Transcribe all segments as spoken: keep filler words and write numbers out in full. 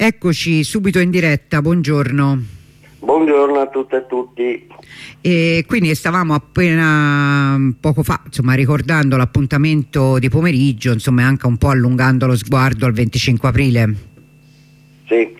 Eccoci subito in diretta, buongiorno. Buongiorno a tutte e tutti. E quindi stavamo appena poco fa insomma ricordando l'appuntamento di pomeriggio, insomma anche un po' allungando lo sguardo al venticinque aprile. Sì.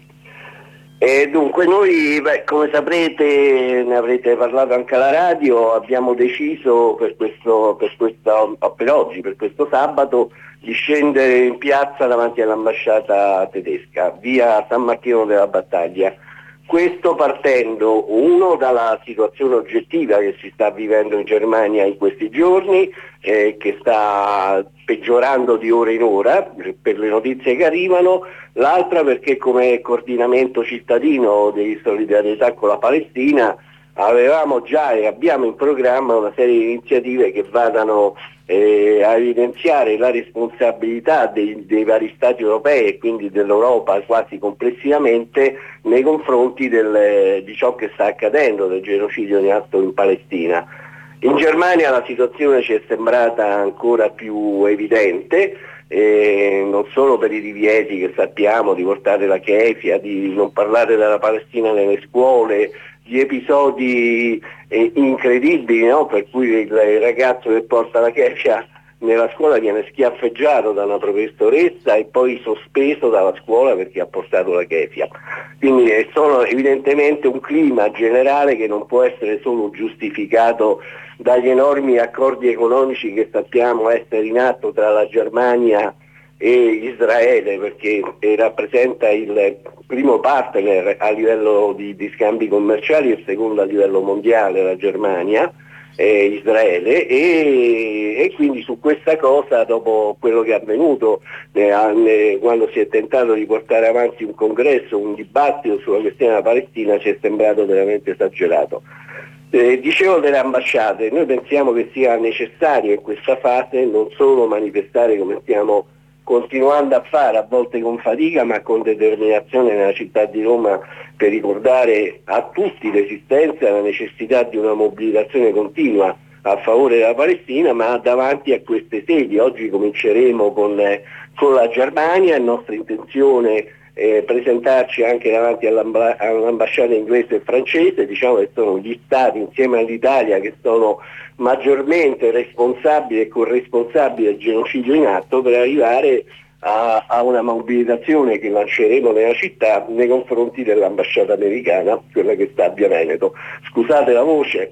E dunque noi, beh, come saprete, ne avrete parlato anche alla radio, abbiamo deciso per questo, per questo, per oggi, per questo sabato, di scendere in piazza davanti all'ambasciata tedesca, via San Martino della Battaglia. Questo partendo, uno, dalla situazione oggettiva che si sta vivendo in Germania in questi giorni, eh, che sta peggiorando di ora in ora per le notizie che arrivano, l'altra perché come coordinamento cittadino di solidarietà con la Palestina avevamo già e abbiamo in programma una serie di iniziative che vadano eh, a evidenziare la responsabilità dei, dei vari Stati europei e quindi dell'Europa quasi complessivamente nei confronti del, di ciò che sta accadendo, del genocidio in atto in Palestina. In Germania la situazione ci è sembrata ancora più evidente, eh, non solo per i divieti che sappiamo di portare la kefia, di non parlare della Palestina nelle scuole, gli episodi eh, incredibili, no? Per cui il, il ragazzo che porta la kefia nella scuola viene schiaffeggiato da una professoressa e poi sospeso dalla scuola perché ha portato la kefia. Quindi è solo evidentemente un clima generale che non può essere solo giustificato dagli enormi accordi economici che sappiamo essere in atto tra la Germania e Israele, perché eh, rappresenta il primo partner a livello di, di scambi commerciali e il secondo a livello mondiale la Germania, eh, Israele, e, e quindi su questa cosa, dopo quello che è avvenuto eh, eh, quando si è tentato di portare avanti un congresso, un dibattito sulla questione della Palestina, ci è sembrato veramente esagerato. Eh, dicevo delle ambasciate, noi pensiamo che sia necessario in questa fase non solo manifestare come stiamo continuando a fare, a volte con fatica ma con determinazione nella città di Roma, per ricordare a tutti l'esistenza e la necessità di una mobilitazione continua a favore della Palestina, ma davanti a queste sedi. Oggi cominceremo con, eh, con la Germania, è nostra intenzione eh, presentarci anche davanti all'amba- all'ambasciata inglese e francese, diciamo che sono gli stati insieme all'Italia che sono maggiormente responsabili e corresponsabili del genocidio in atto, per arrivare a, a una mobilitazione che lanceremo nella città nei confronti dell'ambasciata americana, quella che sta a Via Veneto. Scusate la voce.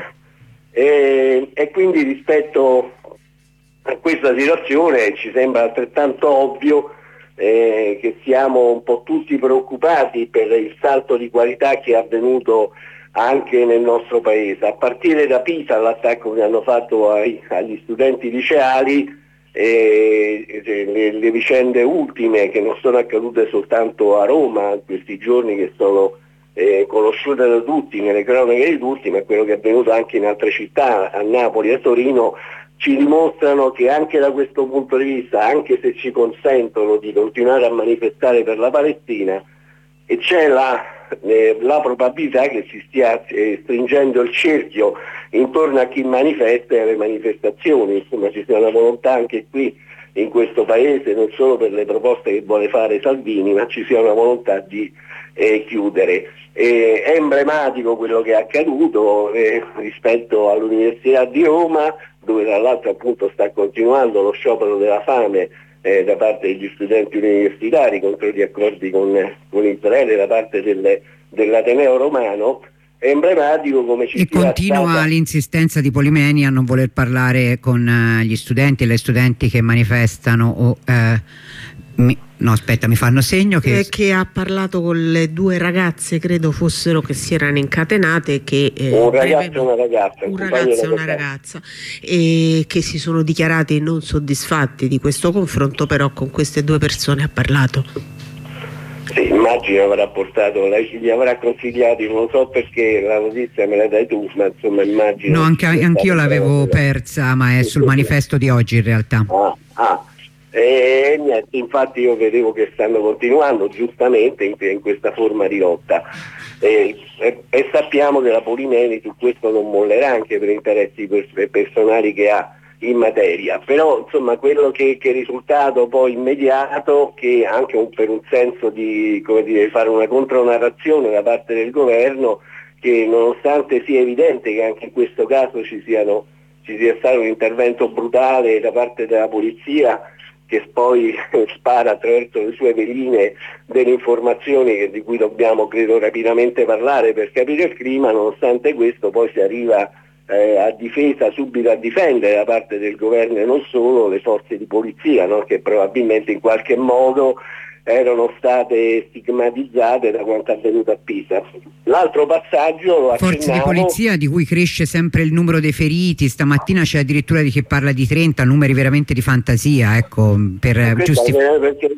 e, e quindi rispetto a questa situazione ci sembra altrettanto ovvio eh, che siamo un po' tutti preoccupati per il salto di qualità che è avvenuto anche nel nostro paese, a partire da Pisa, l'attacco che hanno fatto ai, agli studenti liceali, eh, le, le vicende ultime che non sono accadute soltanto a Roma in questi giorni, che sono eh, conosciute da tutti, nelle cronache di tutti, ma quello che è avvenuto anche in altre città, a Napoli e a Torino, ci dimostrano che anche da questo punto di vista, anche se ci consentono di continuare a manifestare per la Palestina, e c'è la, eh, la probabilità che si stia eh, stringendo il cerchio intorno a chi manifesta e alle manifestazioni. Insomma, ci sia una volontà anche qui in questo paese, non solo per le proposte che vuole fare Salvini, ma ci sia una volontà di eh, chiudere. Eh, è emblematico quello che è accaduto eh, rispetto all'Università di Roma, dove tra l'altro appunto sta continuando lo sciopero della fame Eh, da parte degli studenti universitari contro gli accordi con, con Israele, da parte delle, dell'Ateneo Romano. È emblematico come ci e sia continua stata... l'insistenza di Polimeni a non voler parlare con uh, gli studenti e le studenti che manifestano o uh, mi... no aspetta mi fanno segno che... Eh, che ha parlato con le due ragazze, credo fossero, che si erano incatenate, che eh, un ragazzo e una ragazza un ragazzo e una ragazza e che si sono dichiarati non soddisfatti di questo confronto, però con queste due persone ha parlato. Sì, immagino avrà portato, lei gli avrà consigliati, non lo so perché la notizia me la dai tu, ma insomma immagino... No, anche, anch'io l'avevo persa, ma è sul manifesto di oggi in realtà. Ah, ah. E niente, infatti io vedevo che stanno continuando giustamente in, in questa forma di lotta e, e, e sappiamo che la Polimeni su questo non mollerà, anche per interessi per, personali che ha in materia. Però insomma quello che, che è risultato poi immediato, che anche un, per un senso di, come dire, fare una contronarrazione da parte del governo, che nonostante sia evidente che anche in questo caso ci siano ci sia stato un intervento brutale da parte della polizia, che poi spara attraverso le sue veline delle informazioni di cui dobbiamo credo rapidamente parlare per capire il clima, nonostante questo poi si arriva eh, a difesa, subito a difendere da parte del governo e non solo le forze di polizia, no? Che probabilmente in qualche modo erano state stigmatizzate da quanto avvenuto a Pisa. L'altro passaggio lo accennavo. Forze di polizia di cui cresce sempre il numero dei feriti, stamattina c'è addirittura di chi parla di trenta, numeri veramente di fantasia, ecco, per giustificare. Perché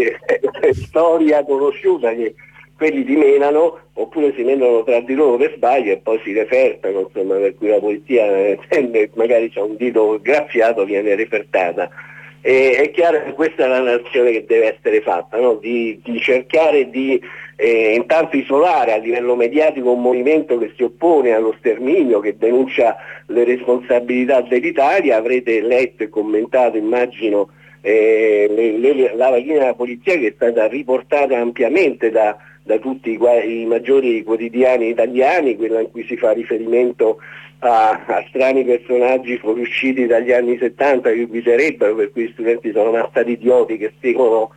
è storia conosciuta che quelli si menano oppure si menano tra di loro per sbaglio e poi si refertano, insomma, per cui la polizia eh, magari c'è un dito graffiato, viene refertata. E è chiaro che questa è la narrazione che deve essere fatta, no? di, di cercare di eh, intanto isolare a livello mediatico un movimento che si oppone allo sterminio, che denuncia le responsabilità dell'Italia. Avrete letto e commentato, immagino, eh, le, le, la pagina della polizia, che è stata riportata ampiamente da, da tutti i, i maggiori quotidiani italiani, quella in cui si fa riferimento A, a strani personaggi fuoriusciti dagli anni settanta che guiderebbero, per cui gli studenti sono stati idioti che seguono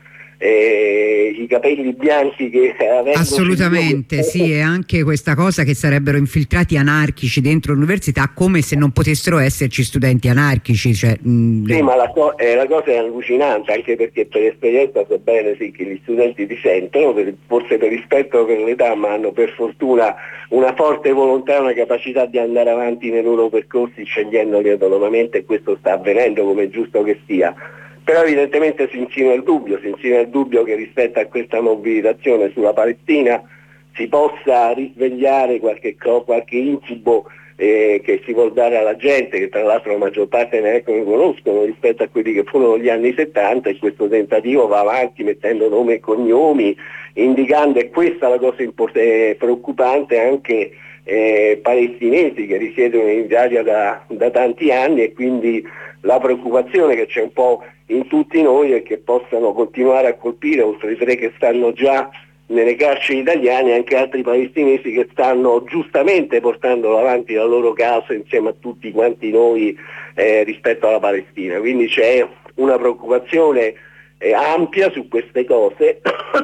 eh, i capelli bianchi che avendo assolutamente sì, e anche questa cosa che sarebbero infiltrati anarchici dentro l'università, come se non potessero esserci studenti anarchici, cioè, mh, sì, ma la, co eh, la cosa è allucinante, anche perché per esperienza so bene sì che gli studenti dissentono, per, forse per rispetto per l'età, ma hanno per fortuna una forte volontà e una capacità di andare avanti nei loro percorsi scegliendoli autonomamente, e questo sta avvenendo come è giusto che sia. Però evidentemente si insinua il dubbio, si insinua il dubbio che rispetto a questa mobilitazione sulla Palestina si possa risvegliare qualche, qualche incubo eh, che si vuol dare alla gente, che tra l'altro la maggior parte neanche ne conoscono, rispetto a quelli che furono gli anni settanta, e questo tentativo va avanti mettendo nomi e cognomi, indicando, e questa è la cosa eh, preoccupante, anche eh, palestinesi che risiedono in Italia da, da tanti anni, e quindi la preoccupazione che c'è un po' in tutti noi è che possano continuare a colpire, oltre ai tre che stanno già nelle carceri italiane, anche altri palestinesi che stanno giustamente portando avanti la loro causa insieme a tutti quanti noi eh, rispetto alla Palestina. Quindi c'è una preoccupazione eh, ampia su queste cose,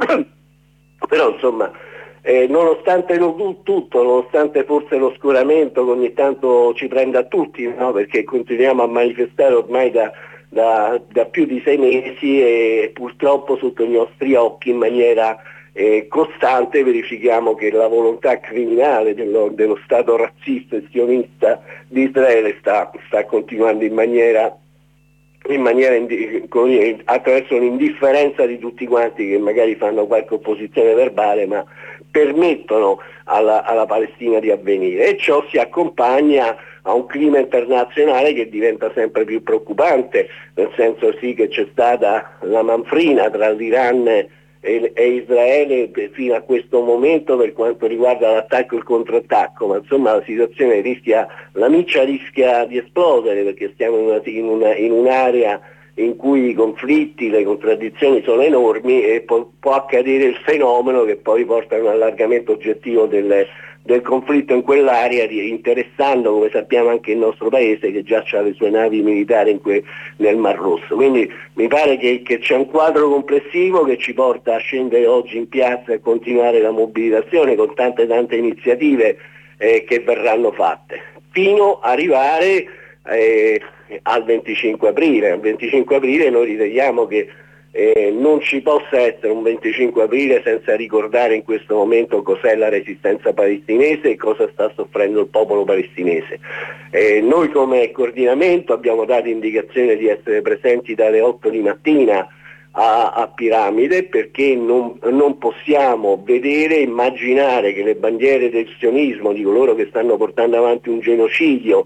però insomma eh, nonostante lo, tutto, nonostante forse lo scoramento che ogni tanto ci prende a tutti, no? Perché continuiamo a manifestare ormai da Da, da più di sei mesi e purtroppo sotto i nostri occhi in maniera eh, costante verifichiamo che la volontà criminale dello, dello Stato razzista e sionista di Israele sta, sta continuando in maniera, in maniera attraverso l'indifferenza di tutti quanti che magari fanno qualche opposizione verbale, ma permettono alla, alla Palestina di avvenire, e ciò si accompagna a un clima internazionale che diventa sempre più preoccupante, nel senso sì che c'è stata la manfrina tra l'Iran e, e Israele fino a questo momento per quanto riguarda l'attacco e il contrattacco, ma insomma la situazione rischia, la miccia rischia di esplodere, perché stiamo in, una, in, una, in un'area in cui i conflitti, le contraddizioni sono enormi, e può, può accadere il fenomeno che poi porta a un allargamento oggettivo delle del conflitto in quell'area, interessando, come sappiamo, anche il nostro paese, che già ha le sue navi militari in que, nel Mar Rosso. Quindi mi pare che, che c'è un quadro complessivo che ci porta a scendere oggi in piazza e continuare la mobilitazione con tante tante iniziative eh, che verranno fatte, fino ad arrivare eh, al venticinque aprile. Al venticinque aprile noi riteniamo che Eh, non ci possa essere un venticinque aprile senza ricordare in questo momento cos'è la resistenza palestinese e cosa sta soffrendo il popolo palestinese. Eh, noi come coordinamento abbiamo dato indicazione di essere presenti dalle otto di mattina a, a Piramide, perché non, non possiamo vedere e immaginare che le bandiere del sionismo, di coloro che stanno portando avanti un genocidio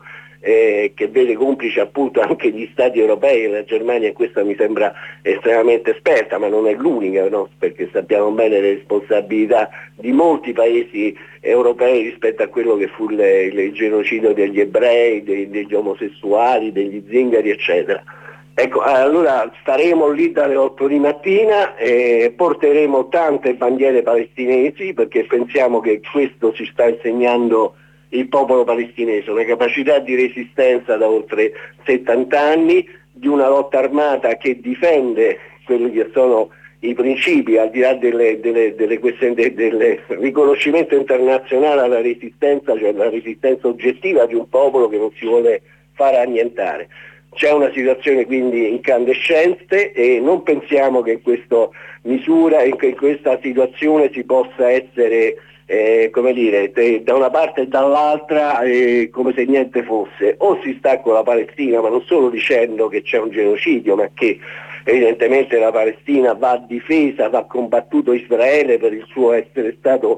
eh, che vede complice appunto anche gli stati europei, la Germania in questo mi sembra estremamente esperta, ma non è l'unica, no? Perché sappiamo bene le responsabilità di molti paesi europei rispetto a quello che fu le, il genocidio degli ebrei, dei, degli omosessuali, degli zingari eccetera. Ecco, allora staremo lì dalle otto di mattina e porteremo tante bandiere palestinesi, perché pensiamo che questo ci sta insegnando il popolo palestinese, una capacità di resistenza da oltre settanta anni, di una lotta armata che difende quelli che sono i principi, al di là delle, delle, delle questioni del, del riconoscimento internazionale alla resistenza, cioè la resistenza oggettiva di un popolo che non si vuole fare annientare. C'è una situazione quindi incandescente e non pensiamo che in questa misura, in questa situazione si possa essere, eh, come dire, te, da una parte e dall'altra eh, come se niente fosse. O si sta con la Palestina, ma non solo dicendo che c'è un genocidio, ma che evidentemente la Palestina va difesa, va combattuto Israele per il suo essere stato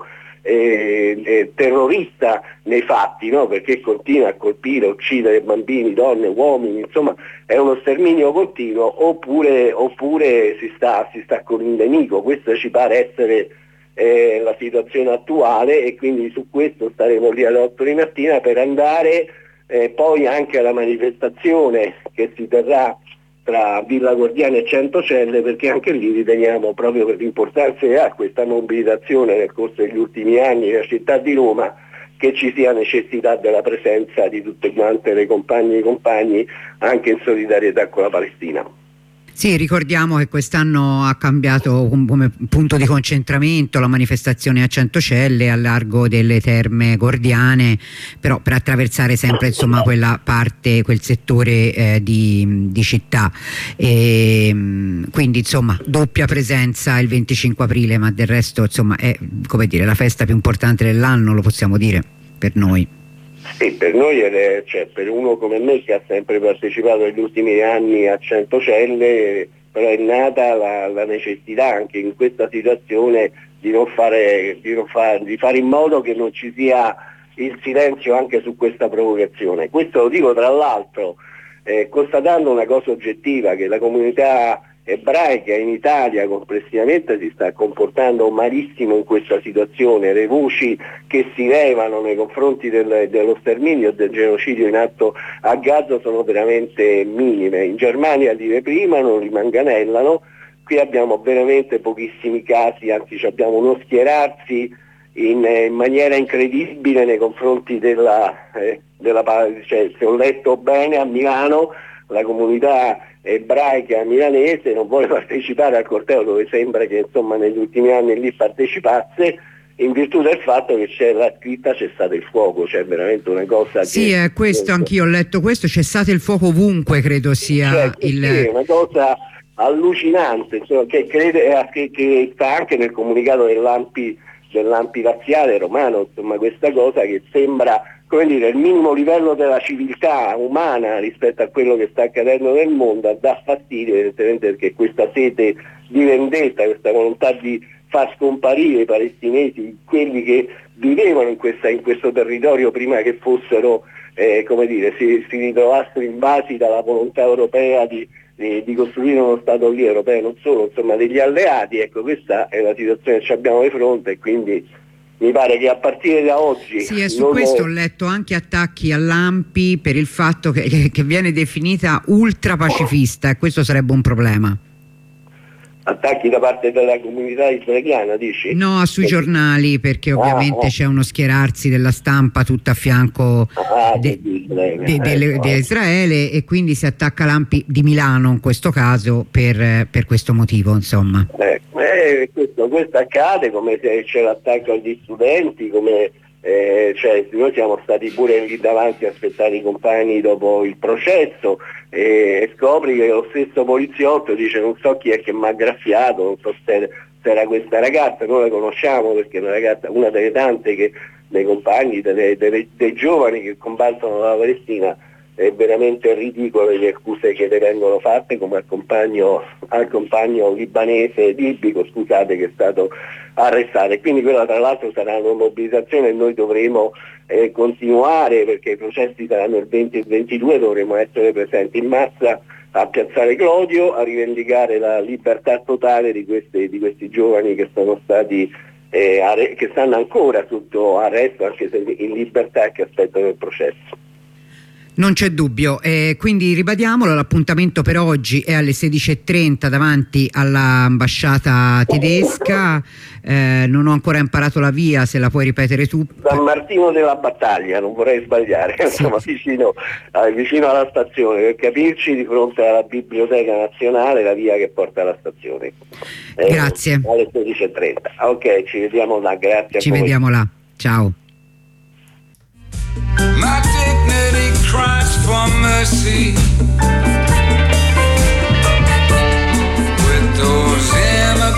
Eh, eh, terrorista nei fatti, no? Perché continua a colpire, uccidere bambini, donne, uomini, insomma è uno sterminio continuo, oppure, oppure si, sta, si sta con il nemico. Questa ci pare essere eh, la situazione attuale e quindi su questo staremo lì alle otto di mattina per andare eh, poi anche alla manifestazione che si terrà tra Villa Gordiana e Centocelle, perché anche lì riteniamo, proprio per l'importanza che ha questa mobilitazione nel corso degli ultimi anni nella città di Roma, che ci sia necessità della presenza di tutte quante le compagne e i compagni anche in solidarietà con la Palestina. Sì, ricordiamo che quest'anno ha cambiato come punto di concentramento la manifestazione a Centocelle, a largo delle Terme Gordiane, però per attraversare sempre insomma quella parte, quel settore eh, di, di città. E, quindi insomma doppia presenza il venticinque aprile, ma del resto insomma è, come dire, la festa più importante dell'anno, lo possiamo dire, per noi. Sì, per noi, è, cioè, per uno come me che ha sempre partecipato negli ultimi anni a Centocelle, però è nata la, la necessità anche in questa situazione di non fare, di non fare, di fare in modo che non ci sia il silenzio anche su questa provocazione. Questo lo dico tra l'altro eh, constatando una cosa oggettiva, che la comunità ebraica in Italia complessivamente si sta comportando malissimo in questa situazione. Le voci che si levano nei confronti del, dello sterminio e del genocidio in atto a Gaza sono veramente minime. In Germania li reprimano, li manganellano, qui abbiamo veramente pochissimi casi, anzi abbiamo uno schierarsi in, in maniera incredibile nei confronti della, eh, della cioè, se ho letto bene, a Milano la comunità ebraica milanese non vuole partecipare al corteo, dove sembra che insomma negli ultimi anni lì partecipasse, in virtù del fatto che c'è la scritta cessate il fuoco, cioè veramente una cosa sì, che, è questo, anch'io ho letto questo, cessate il fuoco ovunque, credo sia cioè, il... sì, è una cosa allucinante, insomma, che, crede, che, che sta anche nel comunicato dell'Ampi dell'Ampi razziale romano, insomma questa cosa che sembra, come dire, il minimo livello della civiltà umana rispetto a quello che sta accadendo nel mondo, dà fastidio evidentemente, perché questa sete di vendetta, questa volontà di far scomparire i palestinesi, quelli che vivevano in, questa, in questo territorio prima che fossero, eh, come dire, si, si ritrovassero invasi dalla volontà europea di, di, di costruire uno Stato lì europeo, non solo, insomma degli alleati. Ecco, questa è la situazione che abbiamo di fronte e quindi mi pare che a partire da oggi... Sì, e su questo ho letto anche attacchi all'Ampi per il fatto che, che viene definita ultra pacifista, e questo sarebbe un problema. Attacchi da parte della comunità israeliana, dici? No, sui eh, giornali, perché ovviamente ah, c'è uno schierarsi della stampa tutta a fianco ah, de, di Israele, de, de, ecco. de Israele, e quindi si attacca l'Ampi di Milano in questo caso per, per questo motivo, insomma. Eh, eh, questo, questo accade, come se c'è l'attacco agli studenti, come eh, cioè, noi siamo stati pure lì davanti a aspettare i compagni dopo il processo e scopri che lo stesso poliziotto dice non so chi è che mi ha graffiato, non so se, se era questa ragazza, noi la conosciamo perché è una ragazza, una delle tante che dei compagni, delle, delle, dei giovani che combattono la Palestina, è veramente ridicolo le accuse che le vengono fatte, come al compagno, al compagno libanese libico, scusate, che è stato arrestato. E quindi quella tra l'altro sarà una mobilitazione e noi dovremo eh, continuare, perché i processi saranno il venti e il ventidue, dovremo essere presenti in massa a Piazzale Clodio a rivendicare la libertà totale di questi, di questi giovani che sono stati eh, arre- che stanno ancora sotto arresto, anche se in libertà, che aspettano il processo. Non c'è dubbio, eh, quindi ribadiamolo, l'appuntamento per oggi è alle sedici e trenta davanti all'ambasciata tedesca. Eh, non ho ancora imparato la via, se la puoi ripetere tu. San Martino della Battaglia, non vorrei sbagliare, sì. Insomma, vicino, eh, vicino alla stazione, per capirci, di fronte alla Biblioteca Nazionale, la via che porta alla stazione. Eh, Grazie. Alle sedici e trenta. Ok, ci vediamo là, grazie. Ci vediamo là, ciao. My dignity cries for mercy.